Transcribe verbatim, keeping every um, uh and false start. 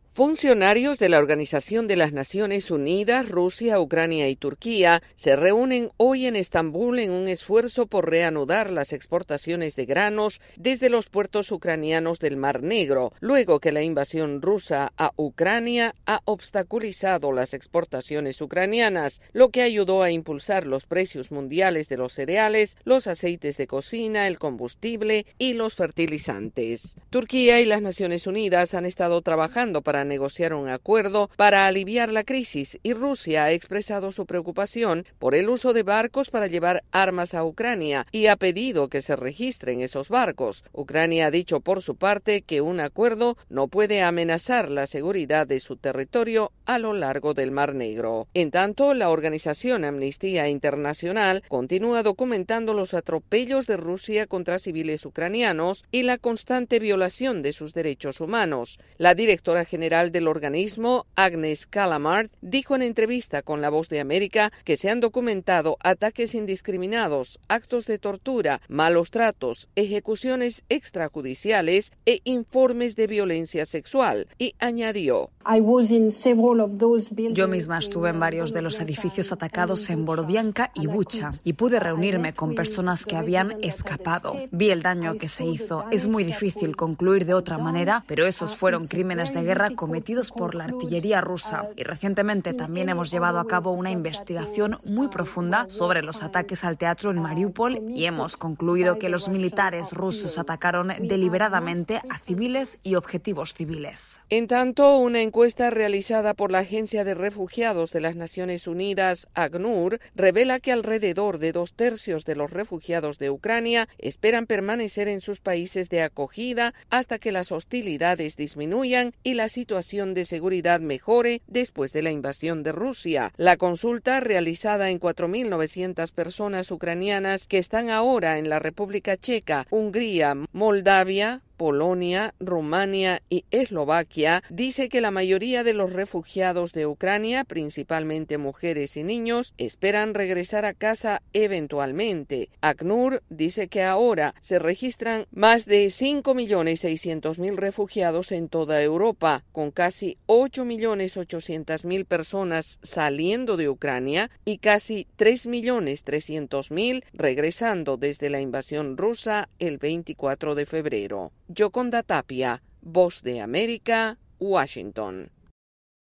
Funcionarios de la Organización de las Naciones Unidas, Rusia, Ucrania y Turquía se reúnen hoy en Estambul en un esfuerzo por reanudar las exportaciones de granos desde los puertos ucranianos del Mar Negro, luego que la invasión rusa a Ucrania ha obstaculizado las exportaciones ucranianas, lo que ayudó a impulsar los precios mundiales de los cereales, los aceites de cocina, el combustible y los fertilizantes. Turquía y las Naciones Unidas han estado trabajando para negociar un acuerdo para aliviar la crisis y Rusia ha expresado su preocupación por el uso de barcos para llevar armas a Ucrania y ha pedido que se registren esos barcos. Ucrania ha dicho por su parte que un acuerdo no puede amenazar la seguridad de su territorio a lo largo del Mar Negro. En tanto, la organización Amnistía Internacional continúa documentando los atropellos de Rusia contra civiles ucranianos y la constante violación de sus derechos humanos. La directora general del organismo, Agnes Callamard, dijo en entrevista con La Voz de América que se han documentado ataques indiscriminados, actos de tortura, malos tratos, ejecuciones extrajudiciales e informes de violencia sexual, y añadió: Yo misma estuve en varios de los edificios atacados en Borodianka y Bucha y pude reunirme con personas que habían escapado. Vi el daño que se hizo. Es muy difícil concluir de otra manera, pero esos fueron crímenes de guerra cometidos por la artillería rusa. Y recientemente también hemos llevado a cabo una investigación muy profunda sobre los ataques al teatro en Mariupol y hemos concluido que los militares rusos atacaron deliberadamente a civiles y objetivos civiles. En tanto, una encuesta realizada por la Agencia de Refugiados de las Naciones Unidas, ACNUR, revela que alrededor de dos tercios de los refugiados de Ucrania esperan permanecer en sus países de acogida hasta que las hostilidades disminuyan y la situación de seguridad mejore después de la invasión de Rusia. La consulta, realizada en cuatro mil novecientas personas ucranianas que están ahora en la República Checa, Hungría, Moldavia, Polonia, Rumania y Eslovaquia, dice que la mayoría de los refugiados de Ucrania, principalmente mujeres y niños, esperan regresar a casa eventualmente. ACNUR dice que ahora se registran más de cinco millones seiscientos mil refugiados en toda Europa, con casi ocho millones ochocientas mil personas saliendo de Ucrania y casi tres millones trescientos mil regresando desde la invasión rusa el veinticuatro de febrero. Yoconda Tapia, Voz de América, Washington.